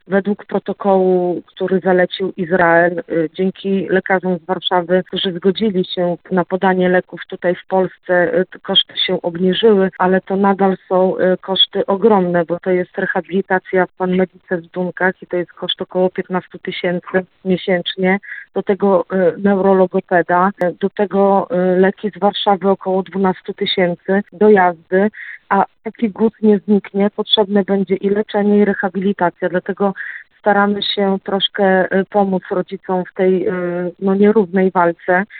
według protokołu, który zalecił Izrael, dzięki lekarzom z Warszawy, którzy zgodzili się na podanie leków tutaj w Polsce, koszty się obniżyły, ale to nadal są koszty ogromne, bo to jest rehabilitacja w Pan-Medice w Dunkach i to jest koszt około 15 000 miesięcznie. Do tego neurologopeda, do tego leki z Warszawy około 12 000 do jazdy, a taki głód nie zniknie, potrzebne będzie i leczenie, i rehabilitacja, dlatego staramy się troszkę pomóc rodzicom w tej nierównej walce.